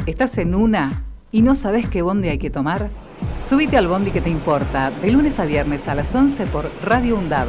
¿Estás en una y no sabes qué bondi hay que tomar? Subite al bondi que te importa, de lunes a viernes a las 11 por Radio UNDAB.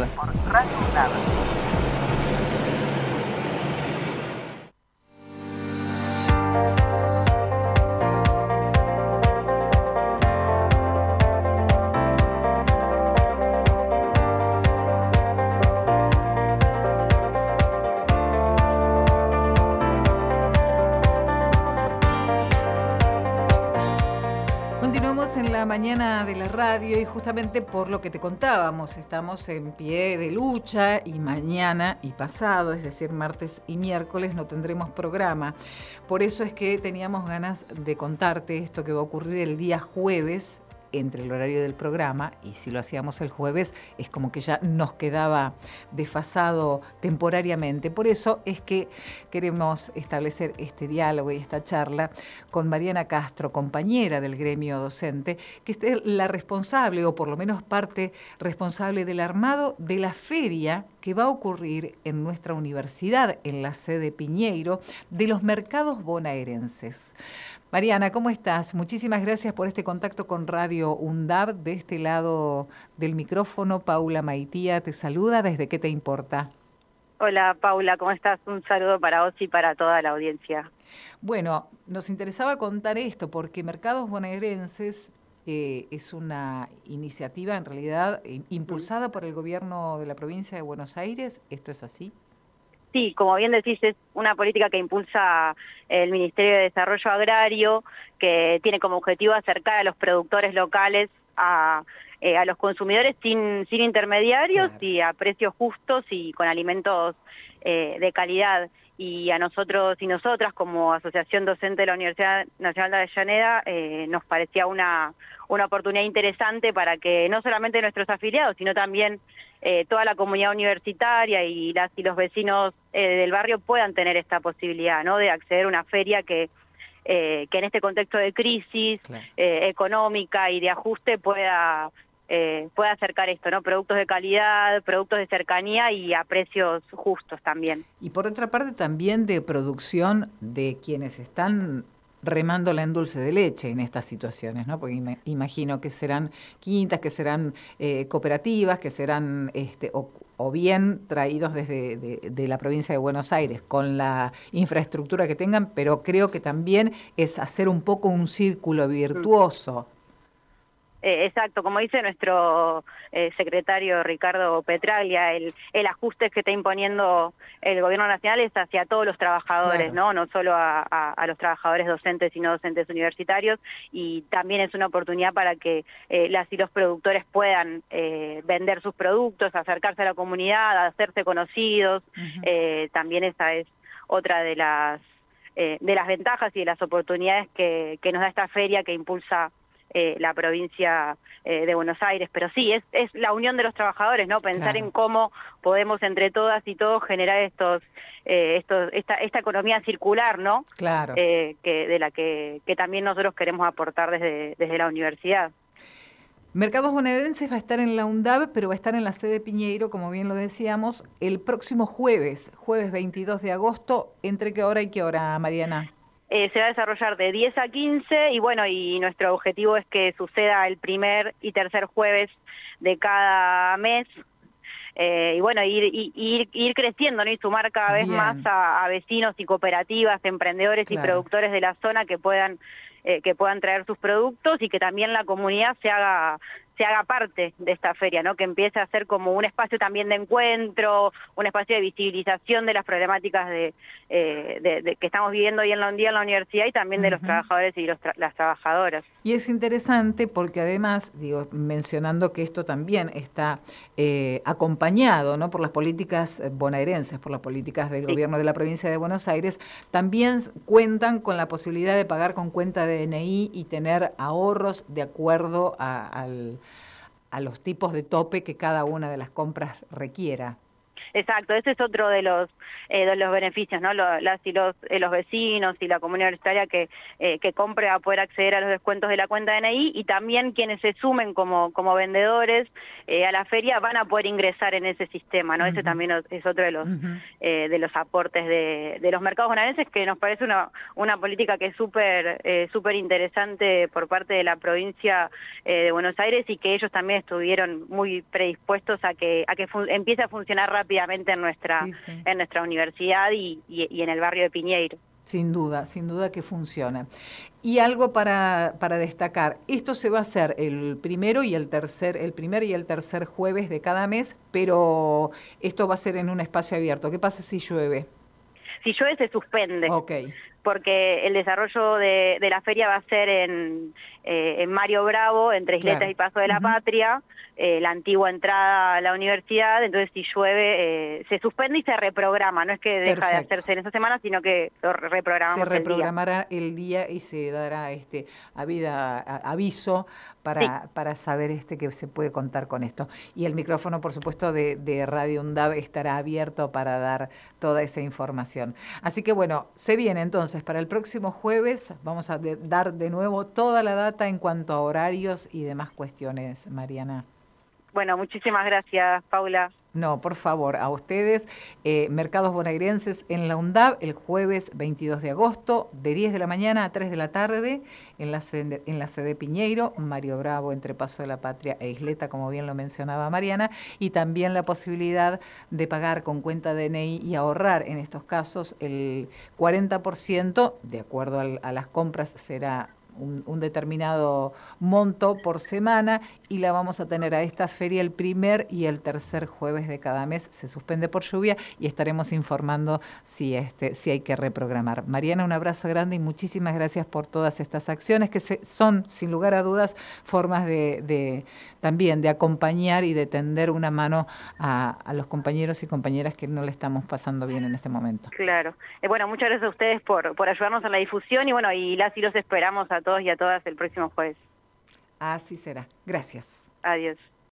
En la mañana de la radio y justamente por lo que te contábamos, estamos en pie de lucha y mañana y pasado, es decir, martes y miércoles no tendremos programa. Por eso es que teníamos ganas de contarte esto que va a ocurrir el día jueves entre el horario del programa, y si lo hacíamos el jueves es como que ya nos quedaba desfasado temporariamente. Por eso es que queremos establecer este diálogo y esta charla con Mariana Castro, compañera del gremio docente, que es la responsable, o por lo menos parte responsable del armado de la feria que va a ocurrir en nuestra universidad, en la sede Piñeiro, de los mercados bonaerenses. Mariana, ¿cómo estás? Muchísimas gracias por este contacto con Radio UNDAB. De este lado del micrófono, Paula Maitía te saluda. ¿Desde qué te importa? Hola, Paula, ¿cómo estás? Un saludo para vos y para toda la audiencia. Bueno, nos interesaba contar esto porque Mercados Bonaerenses es una iniciativa, en realidad, impulsada por el gobierno de la provincia de Buenos Aires. ¿Esto es así? Sí, como bien decís, es una política que impulsa el Ministerio de Desarrollo Agrario, que tiene como objetivo acercar a los productores locales a los consumidores sin intermediarios, claro, y a precios justos y con alimentos de calidad. Y a nosotros y nosotras, como Asociación Docente de la Universidad Nacional de Avellaneda, nos parecía una oportunidad interesante para que no solamente nuestros afiliados, sino también toda la comunidad universitaria y los vecinos del barrio puedan tener esta posibilidad, ¿no?, de acceder a una feria que en este contexto de crisis, claro, económica y de ajuste pueda acercar esto, ¿no? Productos de calidad, productos de cercanía y a precios justos también. Y por otra parte también de producción de quienes están remándola en dulce de leche en estas situaciones, ¿no? Porque imagino que serán quintas, que serán cooperativas, que serán o bien traídos desde de la provincia de Buenos Aires con la infraestructura que tengan, pero creo que también es hacer un poco un círculo virtuoso. Exacto, como dice nuestro secretario Ricardo Petraglia, el ajuste que está imponiendo el gobierno nacional es hacia todos los trabajadores, claro, no solo a los trabajadores docentes y no docentes universitarios, y también es una oportunidad para que las y los productores puedan vender sus productos, acercarse a la comunidad, hacerse conocidos. También esa es otra de las ventajas y de las oportunidades que nos da esta feria que impulsa la provincia de Buenos Aires. Pero sí, es la unión de los trabajadores, ¿no? Pensar, claro, en cómo podemos entre todas y todos generar esta economía circular, ¿no? Claro. De la que también nosotros queremos aportar desde la universidad. Mercados Bonaerenses va a estar en la UNDAB, pero va a estar en la sede Piñeiro, como bien lo decíamos, el próximo jueves 22 de agosto. ¿Entre qué hora y qué hora, Mariana? Se va a desarrollar de 10 a 15 y bueno, y nuestro objetivo es que suceda el primer y tercer jueves de cada mes. Y bueno, ir creciendo, ¿no? Y sumar cada vez más a vecinos y cooperativas, emprendedores, claro, y productores de la zona que puedan traer sus productos y que también la comunidad se haga parte de esta feria, ¿no? Que empiece a ser como un espacio también de encuentro, un espacio de visibilización de las problemáticas que estamos viviendo hoy en la universidad y también de los trabajadores y las trabajadoras. Y es interesante porque además, mencionando que esto también está acompañado, ¿no?, por las políticas bonaerenses, por las políticas del gobierno de la provincia de Buenos Aires, también cuentan con la posibilidad de pagar con cuenta de DNI y tener ahorros de acuerdo a los tipos de tope que cada una de las compras requiera. Exacto, ese es otro de los beneficios, ¿no? Las y los vecinos y la comunidad universitaria que compre va a poder acceder a los descuentos de la cuenta DNI, y también quienes se sumen como vendedores a la feria van a poder ingresar en ese sistema, ¿no? Ese también es otro de los aportes de los mercados bonaerenses, que nos parece una política que es súper interesante por parte de la provincia de Buenos Aires, y que ellos también estuvieron muy predispuestos a que empiece a funcionar rápidamente en nuestra universidad y en el barrio de Piñeiro. Sin duda que funciona. Y algo para destacar, esto se va a hacer el primer y el tercer jueves de cada mes, pero esto va a ser en un espacio abierto. ¿Qué pasa si llueve? Si llueve se suspende. Okay. Porque el desarrollo de la feria va a ser en Mario Bravo, entre Isletas y Paso de la Patria, la antigua entrada a la universidad. Entonces si llueve se suspende y se reprograma, no es que deja de hacerse en esa semana, sino que lo reprogramamos. Se reprogramará el día y se dará aviso para saber que se puede contar con esto. Y el micrófono, por supuesto, de Radio UNDAV estará abierto para dar toda esa información. Así que bueno, se viene entonces para el próximo jueves, vamos a dar de nuevo toda la data en cuanto a horarios y demás cuestiones, Mariana. Bueno, muchísimas gracias, Paula. No, por favor, a ustedes, Mercados Bonaerenses en la UNDAV, el jueves 22 de agosto, de 10 de la mañana a 3 de la tarde, en la sede Piñeiro, Mario Bravo, entre Paso de la Patria e Isleta, como bien lo mencionaba Mariana, y también la posibilidad de pagar con cuenta DNI y ahorrar, en estos casos, el 40%, de acuerdo a las compras, será un determinado monto por semana, y la vamos a tener a esta feria el primer y el tercer jueves de cada mes. Se suspende por lluvia y estaremos informando si hay que reprogramar. Mariana, un abrazo grande y muchísimas gracias por todas estas acciones que son, sin lugar a dudas, formas también de acompañar y de tender una mano a los compañeros y compañeras que no le estamos pasando bien en este momento. Claro. Bueno, muchas gracias a ustedes por ayudarnos en la difusión, y bueno, y los esperamos a todos y a todas el próximo jueves. Así será. Gracias. Adiós.